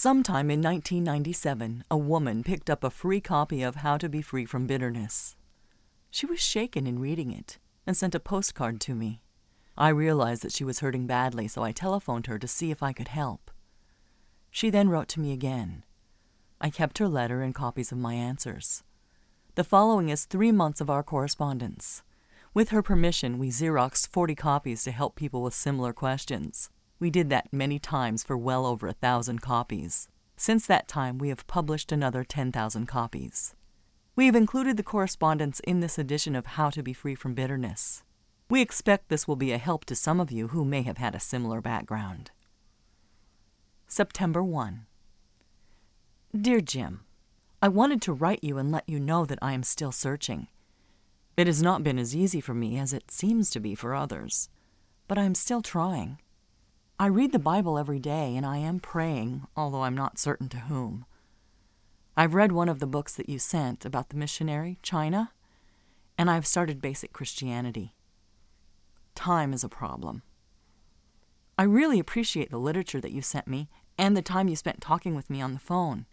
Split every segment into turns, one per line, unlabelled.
Sometime in 1997, a woman picked up a free copy of How to Be Free from Bitterness. She was shaken in reading it and sent a postcard to me. I realized that she was hurting badly, so I telephoned her to see if I could help. She then wrote to me again. I kept her letter and copies of my answers. The following is 3 months of our correspondence. With her permission, we Xeroxed 40 copies to help people with similar questions. We did that many times for well over 1,000 copies. Since that time, we have published another 10,000 copies. We have included the correspondence in this edition of How to Be Free from Bitterness. We expect this will be a help to some of you who may have had a similar background. September 1. Dear Jim, I wanted to write you and let you know that I am still searching. It has not been as easy for me as it seems to be for others, but I am still trying. I read the Bible every day, and I am praying, although I'm not certain to whom. I've read one of the books that you sent about the missionary, China, and I've started Basic Christianity. Time is a problem. I really appreciate the literature that you sent me and the time you spent talking with me on the phone.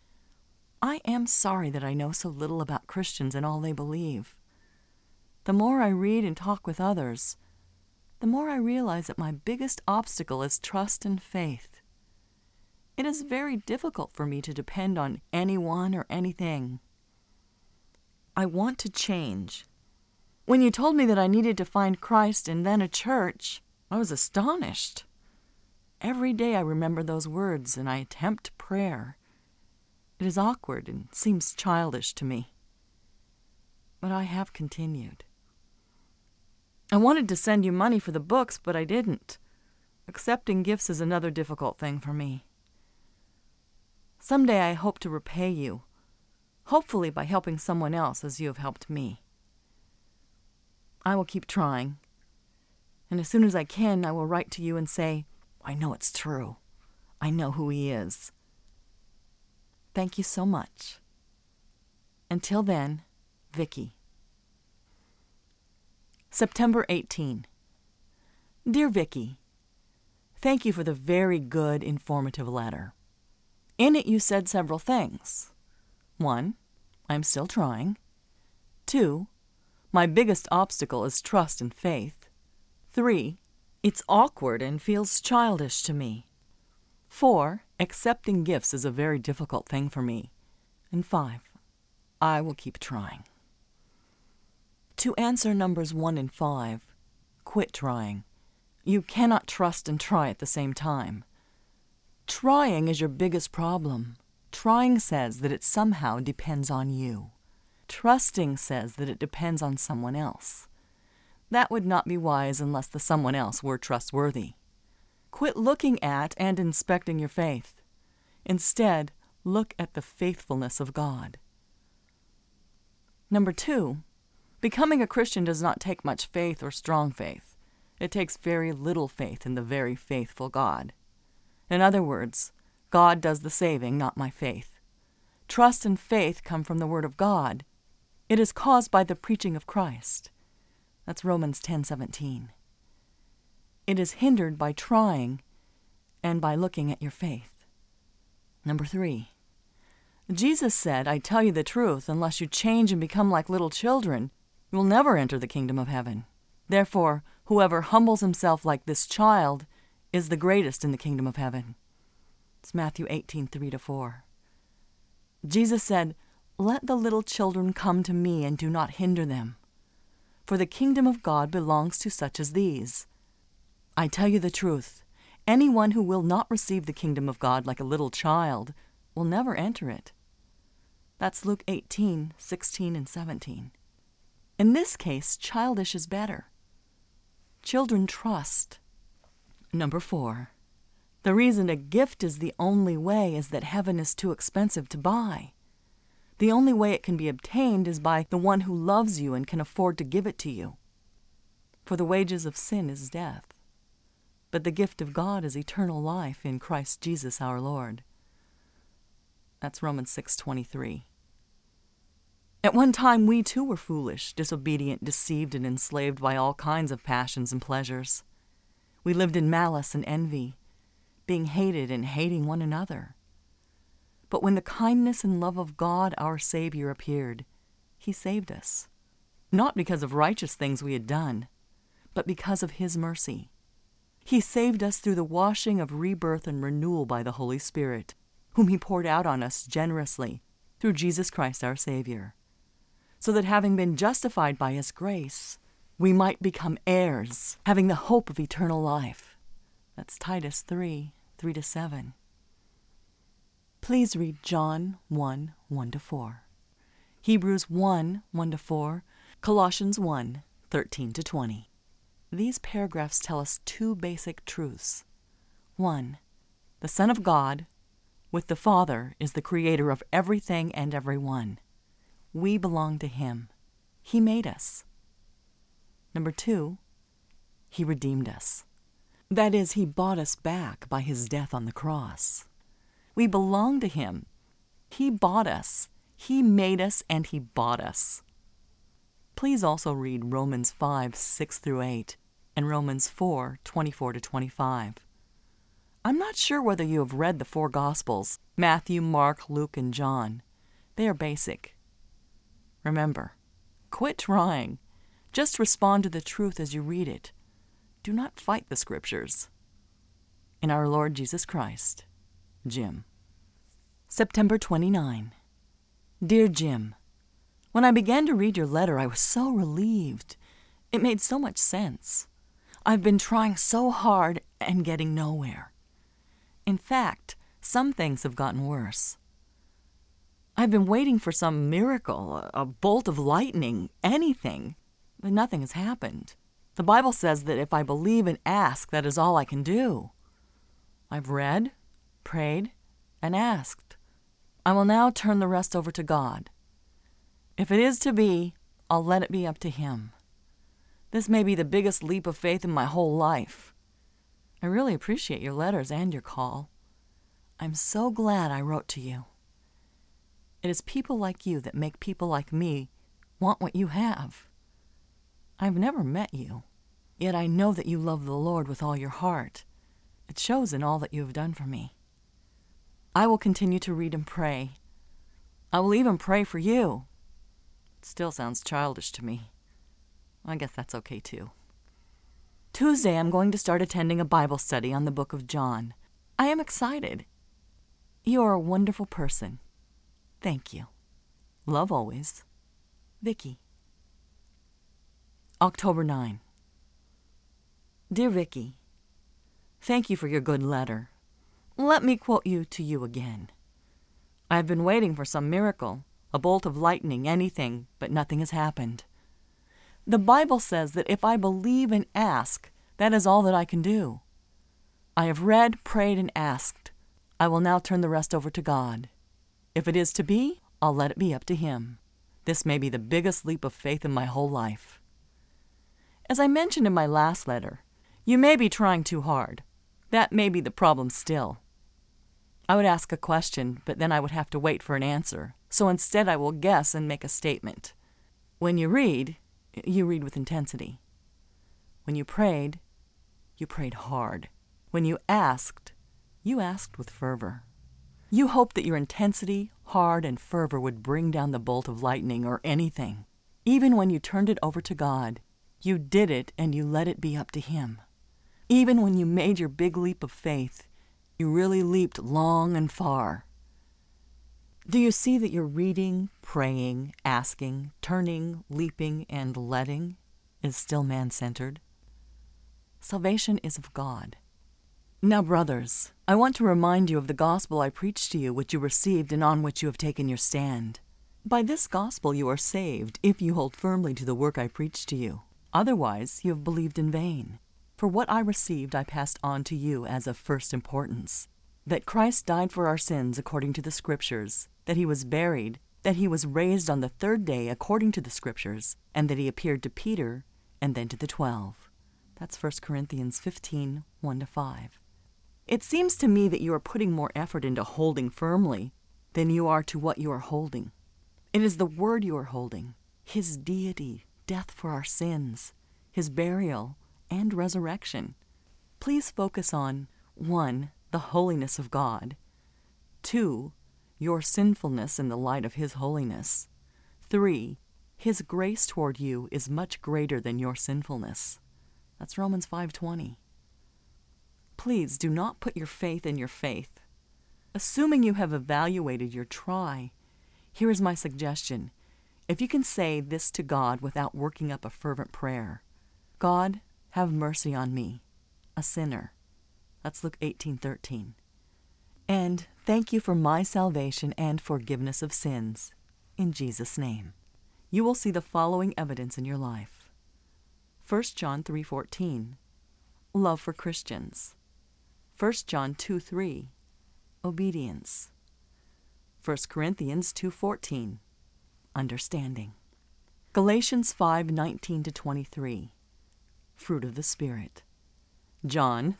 I am sorry that I know so little about Christians and all they believe. The more I read and talk with others, the more I realize that my biggest obstacle is trust and faith. It is very difficult for me to depend on anyone or anything. I want to change. When you told me that I needed to find Christ and then a church, I was astonished. Every day I remember those words and I attempt prayer. It is awkward and seems childish to me. But I have continued. I wanted to send you money for the books, but I didn't. Accepting gifts is another difficult thing for me. Someday I hope to repay you, hopefully by helping someone else as you have helped me. I will keep trying, and as soon as I can, I will write to you and say, I know it's true. I know who he is. Thank you so much. Until then, Vicky. September 18. Dear Vicky, thank you for the very good, informative letter. In it you said several things. 1, I'm still trying. 2, my biggest obstacle is trust and faith. 3, it's awkward and feels childish to me. 4, accepting gifts is a very difficult thing for me. And 5, I will keep trying. To answer numbers 1 and 5, quit trying. You cannot trust and try at the same time. Trying is your biggest problem. Trying says that it somehow depends on you. Trusting says that it depends on someone else. That would not be wise unless the someone else were trustworthy. Quit looking at and inspecting your faith. Instead, look at the faithfulness of God. Number 2, becoming a Christian does not take much faith or strong faith. It takes very little faith in the very faithful God. In other words, God does the saving, not my faith. Trust and faith come from the Word of God. It is caused by the preaching of Christ. That's Romans 10:17. It is hindered by trying and by looking at your faith. Number 3, Jesus said, I tell you the truth, unless you change and become like little children, you will never enter the kingdom of heaven. Therefore, whoever humbles himself like this child is the greatest in the kingdom of heaven. It's Matthew 18:3-4. Jesus said, let the little children come to me and do not hinder them. For the kingdom of God belongs to such as these. I tell you the truth, anyone who will not receive the kingdom of God like a little child will never enter it. That's Luke 18:16 and 17. In this case, childish is better. Children trust. Number 4, the reason a gift is the only way is that heaven is too expensive to buy. The only way it can be obtained is by the one who loves you and can afford to give it to you. For the wages of sin is death, but the gift of God is eternal life in Christ Jesus our Lord. That's Romans 6:23. At one time we too were foolish, disobedient, deceived, and enslaved by all kinds of passions and pleasures. We lived in malice and envy, being hated and hating one another. But when the kindness and love of God our Savior appeared, he saved us, not because of righteous things we had done, but because of his mercy. He saved us through the washing of rebirth and renewal by the Holy Spirit, whom he poured out on us generously through Jesus Christ our Savior, so that having been justified by his grace, we might become heirs, having the hope of eternal life. That's Titus 3, 3-7. Please read John 1, 1-4, Hebrews 1, 1-4, Colossians 1, 13-20. These paragraphs tell us two basic truths. 1. The Son of God, with the Father, is the creator of everything and everyone. We belong to him. He made us. 2. He redeemed us. That is, he bought us back by his death on the cross. We belong to him. He bought us. He made us, and he bought us. Please also read Romans 5, 6-8, and Romans 4, 24-25. I'm not sure whether you have read the four Gospels, Matthew, Mark, Luke, and John. They are basic. Remember, quit trying. Just respond to the truth as you read it. Do not fight the Scriptures. In our Lord Jesus Christ, Jim. September 29. Dear Jim, when I began to read your letter, I was so relieved. It made so much sense. I've been trying so hard and getting nowhere. In fact, some things have gotten worse. I've been waiting for some miracle, a bolt of lightning, anything, but nothing has happened. The Bible says that if I believe and ask, that is all I can do. I've read, prayed, and asked. I will now turn the rest over to God. If it is to be, I'll let it be up to him. This may be the biggest leap of faith in my whole life. I really appreciate your letters and your call. I'm so glad I wrote to you. It is people like you that make people like me want what you have. I've never met you, yet I know that you love the Lord with all your heart. It shows in all that you have done for me. I will continue to read and pray. I will even pray for you. It still sounds childish to me. I guess that's okay too. Tuesday, I'm going to start attending a Bible study on the book of John. I am excited. You are a wonderful person. Thank you. Love always, Vicky. October 9. Dear Vicky, thank you for your good letter. Let me quote you to you again. I have been waiting for some miracle, a bolt of lightning, anything, but nothing has happened. The Bible says that if I believe and ask, that is all that I can do. I have read, prayed, and asked. I will now turn the rest over to God. If it is to be, I'll let it be up to him. This may be the biggest leap of faith in my whole life. As I mentioned in my last letter, you may be trying too hard. That may be the problem still. I would ask a question, but then I would have to wait for an answer. So instead I will guess and make a statement. When you read with intensity. When you prayed hard. When you asked with fervor. You hoped that your intensity, hard, and fervor would bring down the bolt of lightning or anything. Even when you turned it over to God, you did it and you let it be up to him. Even when you made your big leap of faith, you really leaped long and far. Do you see that your reading, praying, asking, turning, leaping, and letting is still man-centered? Salvation is of God. Now, brothers, I want to remind you of the gospel I preached to you, which you received and on which you have taken your stand. By this gospel you are saved, if you hold firmly to the work I preached to you. Otherwise, you have believed in vain. For what I received I passed on to you as of first importance, that Christ died for our sins according to the Scriptures, that he was buried, that he was raised on the third day according to the Scriptures, and that he appeared to Peter and then to the 12. That's 1 Corinthians 15, 1-5. It seems to me that you are putting more effort into holding firmly than you are to what you are holding. It is the Word you are holding, his deity, death for our sins, his burial, and resurrection. Please focus on 1. The holiness of God. 2. your sinfulness in the light of His holiness. 3. His grace toward you is much greater than your sinfulness. That's Romans 5:20. Please do not put your faith in your faith. Assuming you have evaluated your try, here is my suggestion. If you can say this to God without working up a fervent prayer, God, have mercy on me, a sinner. That's Luke 18:13. And thank you for my salvation and forgiveness of sins. In Jesus' name. You will see the following evidence in your life. 1 John 3:14, love for Christians. 1 John 2:3, obedience. 1 Corinthians 2:14, understanding. Galatians 5:19-23, fruit of the Spirit. John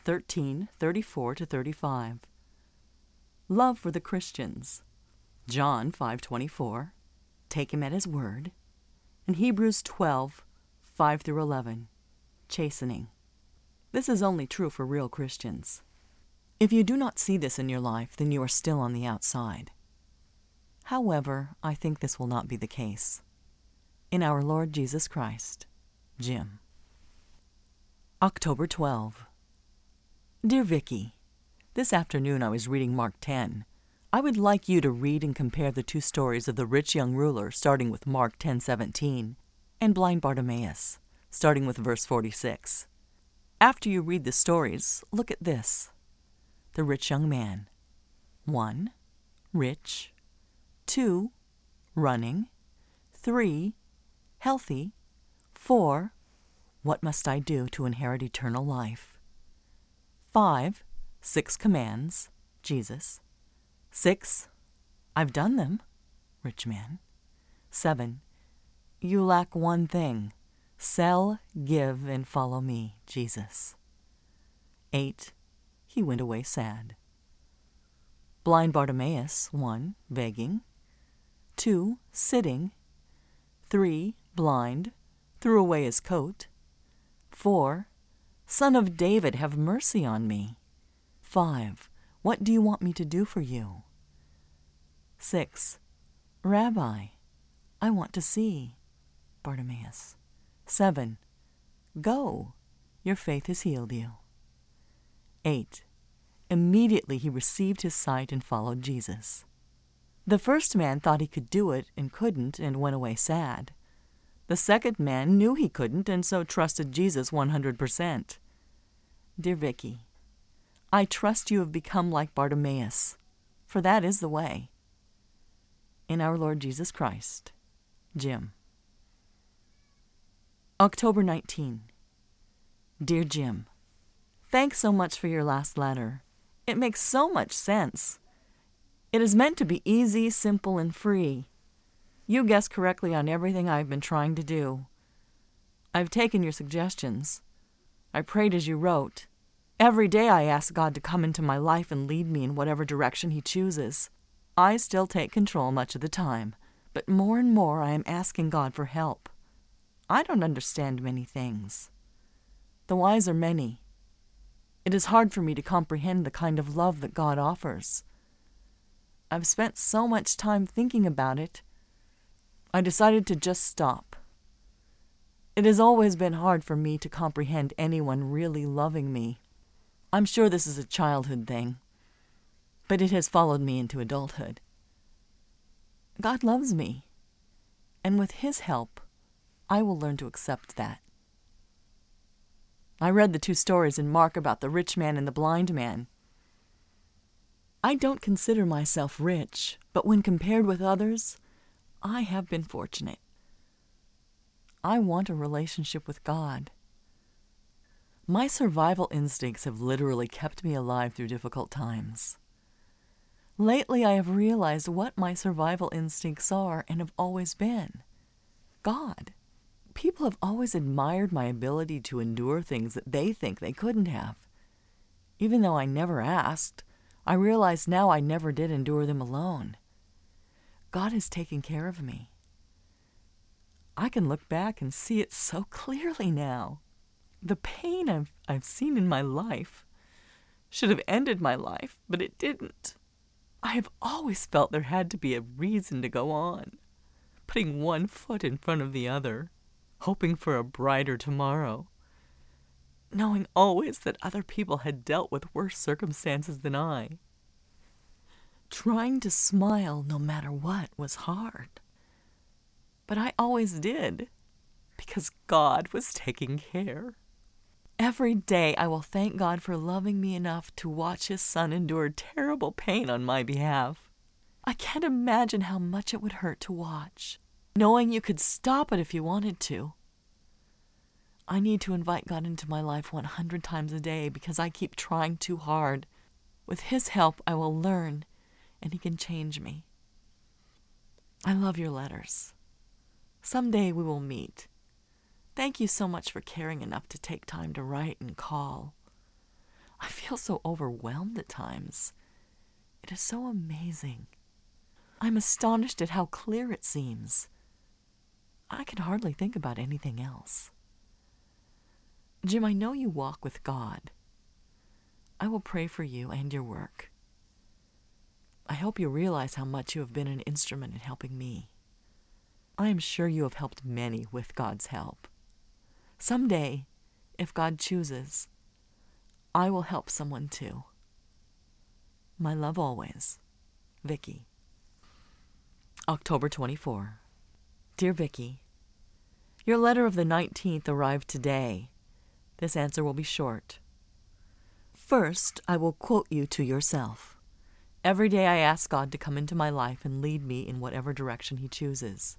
13:34-35, love for the Christians. John 5:24, take Him at His word. And Hebrews 12:5-11, chastening. This is only true for real Christians. If you do not see this in your life, then you are still on the outside. However, I think this will not be the case. In our Lord Jesus Christ, Jim. October 12. Dear Vicki, this afternoon I was reading Mark 10. I would like you to read and compare the two stories of the rich young ruler, starting with Mark 10:17, and blind Bartimaeus, starting with verse 46. After you read the stories, look at this. The rich young man. 1. Rich. 2. Running. 3. Healthy. 4. What must I do to inherit eternal life? 5. 6 commands. Jesus. 6. I've done them. Rich man. 7. You lack one thing. Sell, give, and follow me. Jesus. 8. He went away sad. Blind Bartimaeus. 1. Begging. 2. Sitting. 3. Blind. Threw away his coat. 4. Son of David, have mercy on me. 5. What do you want me to do for you? 6. Rabbi, I want to see. Bartimaeus. 7. Go, your faith has healed you. 8. Immediately he received his sight and followed Jesus. The first man thought he could do it and couldn't and went away sad. The second man knew he couldn't and so trusted Jesus 100%. Dear Vicki, I trust you have become like Bartimaeus, for that is the way. In our Lord Jesus Christ, Jim. October 19. Dear Jim, thanks so much for your last letter. It makes so much sense. It is meant to be easy, simple, and free. You guessed correctly on everything I've been trying to do. I've taken your suggestions. I prayed as you wrote. Every day I ask God to come into my life and lead me in whatever direction He chooses. I still take control much of the time, but more and more I am asking God for help. I don't understand many things. The whys are many. It is hard for me to comprehend the kind of love that God offers. I've spent so much time thinking about it, I decided to just stop. It has always been hard for me to comprehend anyone really loving me. I'm sure this is a childhood thing, but it has followed me into adulthood. God loves me, and with His help, I will learn to accept that. I read the two stories in Mark about the rich man and the blind man. I don't consider myself rich, but when compared with others, I have been fortunate. I want a relationship with God. My survival instincts have literally kept me alive through difficult times. Lately, I have realized what my survival instincts are and have always been. God. People have always admired my ability to endure things that they think they couldn't have. Even though I never asked, I realize now I never did endure them alone. God has taken care of me. I can look back and see it so clearly now. The pain I've seen in my life should have ended my life, but it didn't. I have always felt there had to be a reason to go on, putting one foot in front of the other, hoping for a brighter tomorrow, knowing always that other people had dealt with worse circumstances than I. Trying to smile no matter what was hard. But I always did, because God was taking care. Every day I will thank God for loving me enough to watch His Son endure terrible pain on my behalf. I can't imagine how much it would hurt to watch, knowing you could stop it if you wanted to. I need to invite God into my life 100 times a day because I keep trying too hard. With His help, I will learn, and He can change me. I love your letters. Someday we will meet. Thank you so much for caring enough to take time to write and call. I feel so overwhelmed at times. It is so amazing. I'm astonished at how clear it seems. I can hardly think about anything else. Jim, I know you walk with God. I will pray for you and your work. I hope you realize how much you have been an instrument in helping me. I am sure you have helped many with God's help. Someday, if God chooses, I will help someone too. My love always, Vicky. October 24. Dear Vicky, your letter of the 19th arrived today. This answer will be short. First, I will quote you to yourself. Every day I ask God to come into my life and lead me in whatever direction He chooses.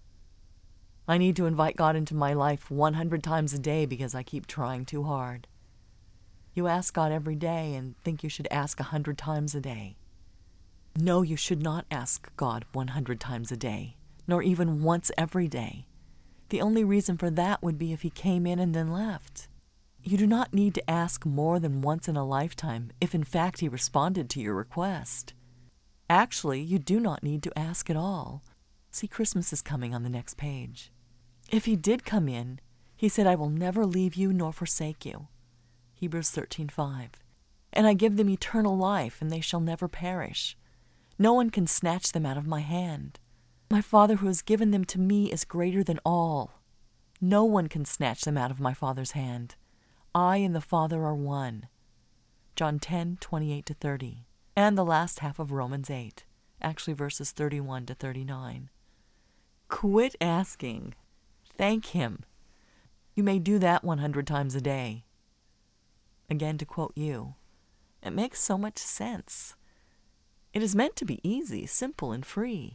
I need to invite God into my life 100 times a day because I keep trying too hard. You ask God every day and think you should ask 100 times a day. No, you should not ask God 100 times a day, nor even once every day. The only reason for that would be if He came in and then left. You do not need to ask more than once in a lifetime if in fact He responded to your request. Actually, you do not need to ask at all. See, Christmas is coming on the next page. If He did come in, He said, I will never leave you nor forsake you. Hebrews 13:5. And I give them eternal life, and they shall never perish. No one can snatch them out of my hand. My Father who has given them to me is greater than all. No one can snatch them out of my Father's hand. I and the Father are one. John 10:28-30. And the last half of Romans 8, actually verses 31-39. Quit asking. Thank Him. You may do that 100 times a day. Again, to quote you, it makes so much sense. It is meant to be easy, simple, and free.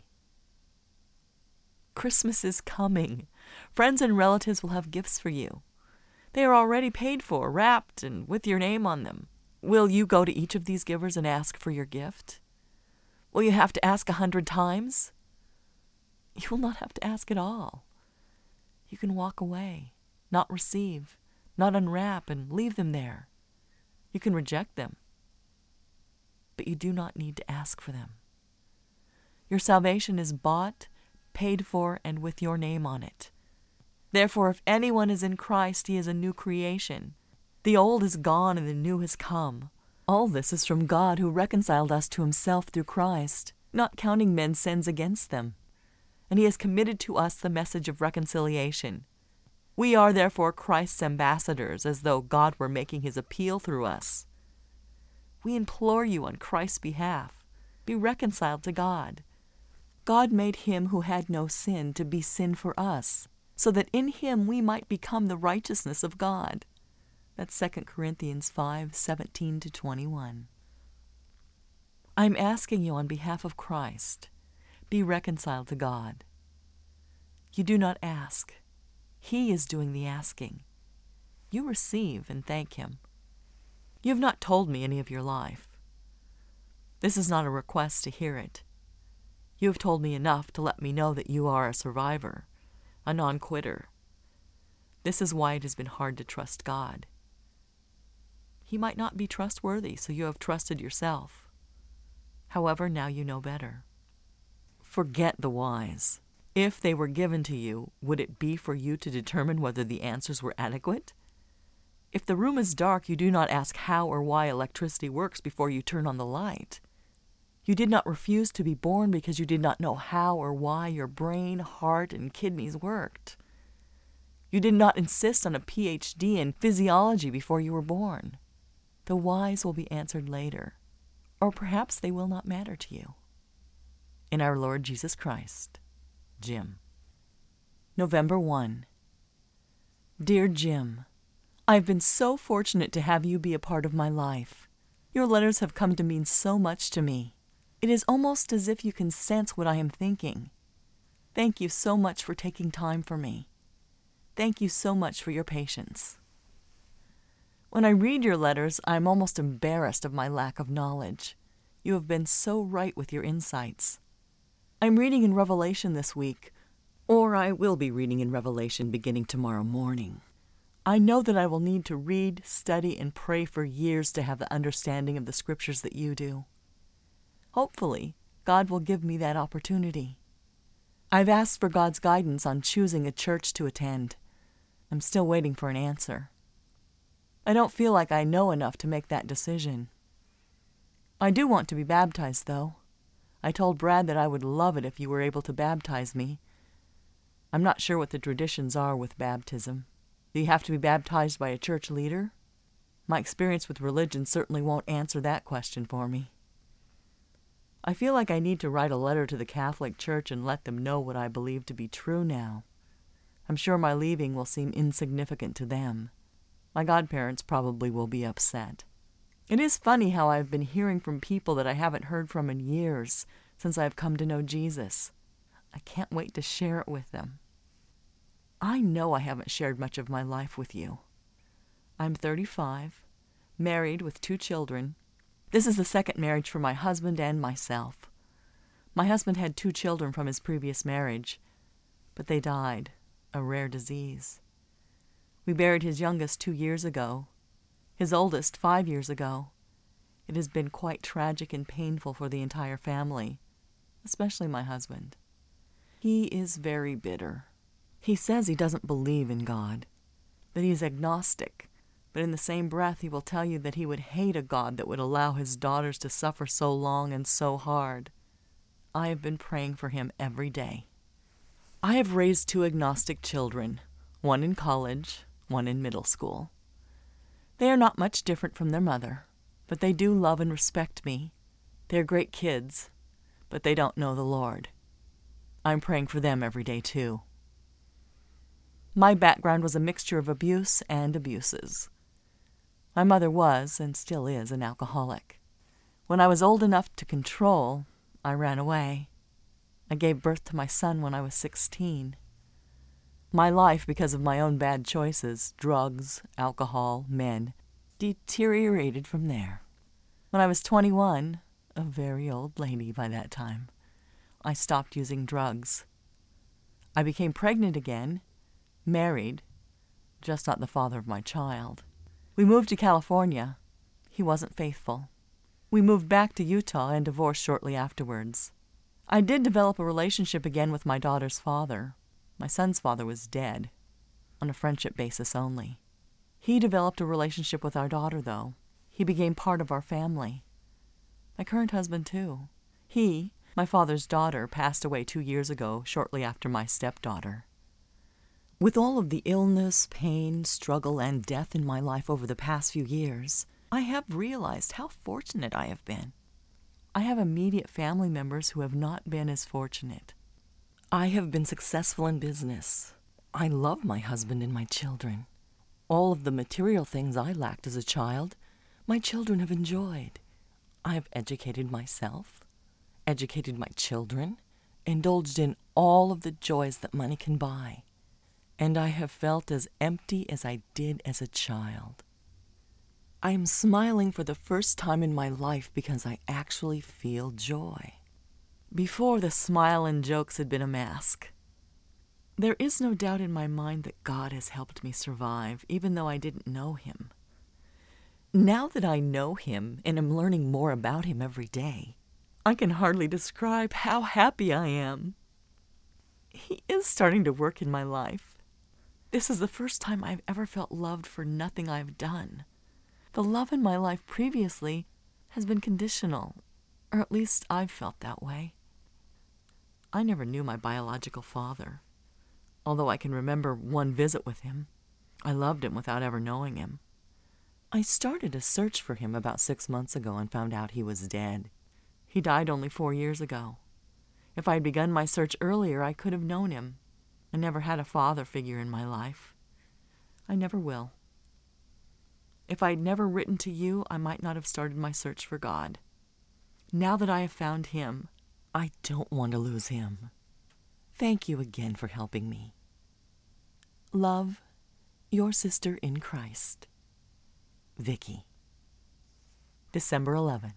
Christmas is coming. Friends and relatives will have gifts for you. They are already paid for, wrapped, and with your name on them. Will you go to each of these givers and ask for your gift? Will you have to ask 100 times? You will not have to ask at all. You can walk away, not receive, not unwrap, and leave them there. You can reject them, but you do not need to ask for them. Your salvation is bought, paid for, and with your name on it. Therefore, if anyone is in Christ, he is a new creation. The old is gone and the new has come. All this is from God who reconciled us to Himself through Christ, not counting men's sins against them. And He has committed to us the message of reconciliation. We are therefore Christ's ambassadors, as though God were making His appeal through us. We implore you on Christ's behalf, be reconciled to God. God made Him who had no sin to be sin for us, so that in Him we might become the righteousness of God. That's 2 Corinthians 5:17-21. I'm asking you on behalf of Christ, be reconciled to God. You do not ask. He is doing the asking. You receive and thank Him. You have not told me any of your life. This is not a request to hear it. You have told me enough to let me know that you are a survivor, a non-quitter. This is why it has been hard to trust God. He might not be trustworthy, so you have trusted yourself. However, now you know better. Forget the whys. If they were given to you, would it be for you to determine whether the answers were adequate? If the room is dark, you do not ask how or why electricity works before you turn on the light. You did not refuse to be born because you did not know how or why your brain, heart, and kidneys worked. You did not insist on a PhD in physiology before you were born. The whys will be answered later, or perhaps they will not matter to you. In our Lord Jesus Christ, Jim. November 1. Dear Jim, I have been so fortunate to have you be a part of my life. Your letters have come to mean so much to me. It is almost as if you can sense what I am thinking. Thank you so much for taking time for me. Thank you so much for your patience. When I read your letters, I am almost embarrassed of my lack of knowledge. You have been so right with your insights. I'm reading in Revelation this week, or I will be reading in Revelation beginning tomorrow morning. I know that I will need to read, study, and pray for years to have the understanding of the scriptures that you do. Hopefully, God will give me that opportunity. I've asked for God's guidance on choosing a church to attend. I'm still waiting for an answer. I don't feel like I know enough to make that decision. I do want to be baptized, though. I told Brad that I would love it if you were able to baptize me. I'm not sure what the traditions are with baptism. Do you have to be baptized by a church leader? My experience with religion certainly won't answer that question for me. I feel like I need to write a letter to the Catholic Church and let them know what I believe to be true now. I'm sure my leaving will seem insignificant to them. My godparents probably will be upset. It is funny how I've been hearing from people that I haven't heard from in years since I've come to know Jesus. I can't wait to share it with them. I know I haven't shared much of my life with you. I'm 35, married with 2 children. This is the second marriage for my husband and myself. My husband had 2 children from his previous marriage, but they died, a rare disease. We buried his youngest 2 years ago, his oldest 5 years ago. It has been quite tragic and painful for the entire family, especially my husband. He is very bitter. He says he doesn't believe in God, that he is agnostic, but in the same breath he will tell you that he would hate a God that would allow his daughters to suffer so long and so hard. I have been praying for him every day. I have raised 2 agnostic children, one in college, one in middle school. They are not much different from their mother, but they do love and respect me. They are great kids, but they don't know the Lord. I'm praying for them every day, too. My background was a mixture of abuse and abuses. My mother was, and still is, an alcoholic. When I was old enough to control, I ran away. I gave birth to my son when I was 16. My life, because of my own bad choices, drugs, alcohol, men, deteriorated from there. When I was 21, a very old lady by that time, I stopped using drugs. I became pregnant again, married, just not the father of my child. We moved to California. He wasn't faithful. We moved back to Utah and divorced shortly afterwards. I did develop a relationship again with my daughter's father. My son's father was dead, on a friendship basis only. He developed a relationship with our daughter, though. He became part of our family. My current husband, too. He, my father's daughter, passed away 2 years ago, shortly after my stepdaughter. With all of the illness, pain, struggle, and death in my life over the past few years, I have realized how fortunate I have been. I have immediate family members who have not been as fortunate. I have been successful in business. I love my husband and my children. All of the material things I lacked as a child, my children have enjoyed. I have educated myself, educated my children, indulged in all of the joys that money can buy. And I have felt as empty as I did as a child. I am smiling for the first time in my life because I actually feel joy. Before, the smile and jokes had been a mask. There is no doubt in my mind that God has helped me survive, even though I didn't know him. Now that I know him and am learning more about him every day, I can hardly describe how happy I am. He is starting to work in my life. This is the first time I've ever felt loved for nothing I've done. The love in my life previously has been conditional. Or at least I've felt that way. I never knew my biological father, although I can remember one visit with him. I loved him without ever knowing him. I started a search for him about 6 months ago and found out he was dead. He died only 4 years ago. If I had begun my search earlier, I could have known him. I never had a father figure in my life. I never will. If I had never written to you, I might not have started my search for God. Now that I have found him, I don't want to lose him. Thank you again for helping me. Love, your sister in Christ, Vicky. December 11.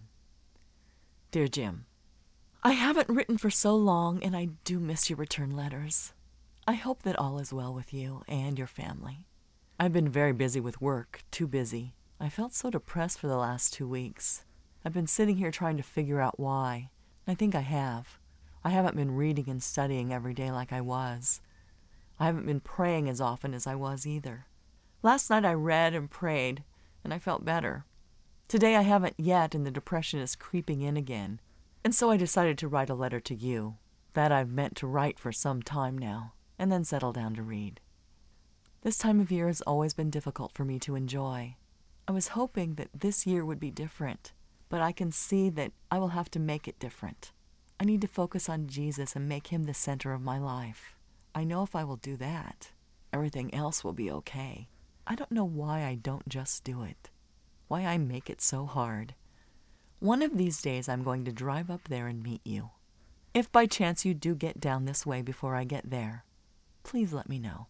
Dear Jim, I haven't written for so long, and I do miss your return letters. I hope that all is well with you and your family. I've been very busy with work, too busy. I felt so depressed for the last 2 weeks. I've been sitting here trying to figure out why. I think I have. I haven't been reading and studying every day like I was. I haven't been praying as often as I was either. Last night I read and prayed, and I felt better. Today I haven't yet, and the depression is creeping in again. And so I decided to write a letter to you. That I've meant to write for some time now, and then settle down to read. This time of year has always been difficult for me to enjoy. I was hoping that this year would be different, but I can see that I will have to make it different. I need to focus on Jesus and make him the center of my life. I know if I will do that, everything else will be okay. I don't know why I don't just do it, why I make it so hard. One of these days I'm going to drive up there and meet you. If by chance you do get down this way before I get there, please let me know.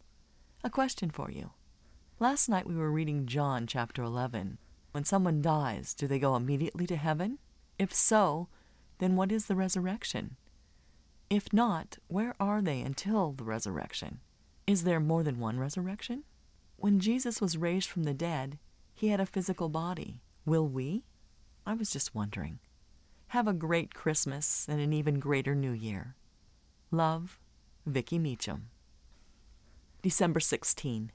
A question for you. Last night we were reading John chapter 11. When someone dies, do they go immediately to heaven? If so, then what is the resurrection? If not, where are they until the resurrection? Is there more than one resurrection? When Jesus was raised from the dead, he had a physical body. Will we? I was just wondering. Have a great Christmas and an even greater New Year. Love, Vicky Meacham. December 16.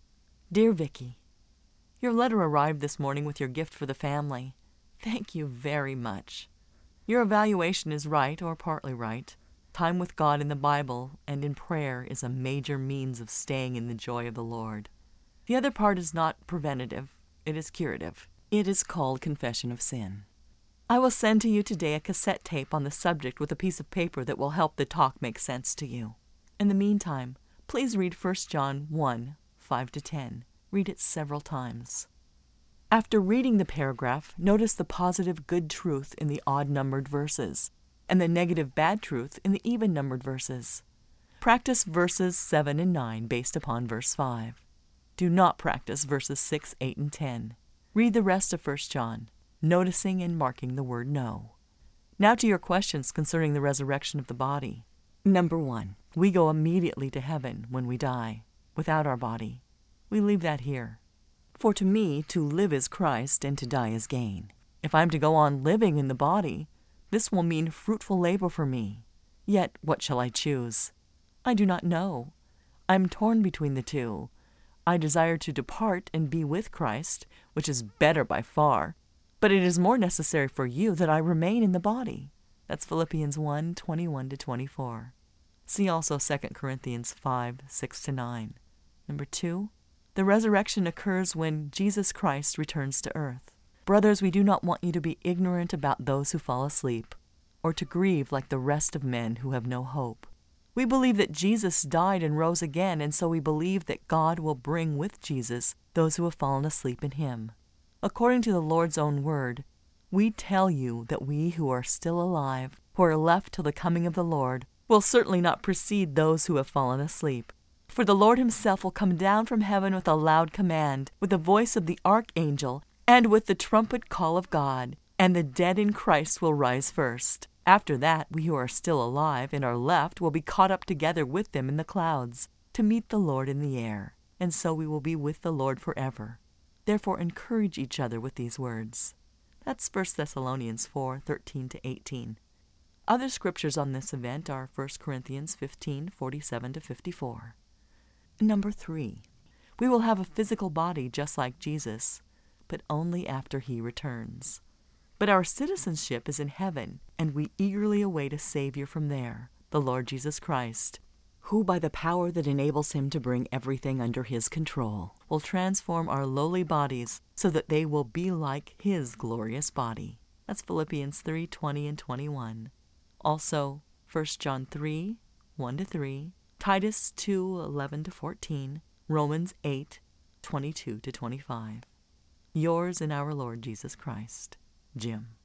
Dear Vicky, your letter arrived this morning with your gift for the family. Thank you very much. Your evaluation is right, or partly right. Time with God in the Bible and in prayer is a major means of staying in the joy of the Lord. The other part is not preventative, it is curative. It is called confession of sin. I will send to you today a cassette tape on the subject with a piece of paper that will help the talk make sense to you. In the meantime, please read 1 John 1, 5-10. Read it several times. After reading the paragraph, notice the positive good truth in the odd-numbered verses, and the negative bad truth in the even-numbered verses. Practice verses 7 and 9 based upon verse 5. Do not practice verses 6, 8, and 10. Read the rest of 1 John, noticing and marking the word no. Now to your questions concerning the resurrection of the body. Number 1. We go immediately to heaven when we die, without our body. We leave that here. For to me, to live is Christ, and to die is gain. If I'm to go on living in the body, this will mean fruitful labor for me. Yet what shall I choose? I do not know. I am torn between the two. I desire to depart and be with Christ, which is better by far, but it is more necessary for you that I remain in the body. That's Philippians 1, 21-24. See also 2 Corinthians 5, 6-9. Number 2, the resurrection occurs when Jesus Christ returns to earth. Brothers, we do not want you to be ignorant about those who fall asleep, or to grieve like the rest of men who have no hope. We believe that Jesus died and rose again, and so we believe that God will bring with Jesus those who have fallen asleep in him. According to the Lord's own word, we tell you that we who are still alive, who are left till the coming of the Lord, will certainly not precede those who have fallen asleep. For the Lord himself will come down from heaven with a loud command, with the voice of the archangel, and with the trumpet call of God, and the dead in Christ will rise first. After that, we who are still alive and are left will be caught up together with them in the clouds, to meet the Lord in the air, and so we will be with the Lord forever. Therefore encourage each other with these words. That's 1 Thessalonians 4, 13-18. Other scriptures on this event are 1 Corinthians 15, 47-54. Number 3, we will have a physical body just like Jesus, but only after he returns. But our citizenship is in heaven, and we eagerly await a Savior from there, the Lord Jesus Christ, who by the power that enables him to bring everything under his control, will transform our lowly bodies so that they will be like his glorious body. That's Philippians 3:20 and 21. Also, 1 John 3:1-3, Titus 2:11-14, Romans 8:22-25. Yours in our Lord Jesus Christ, Jim.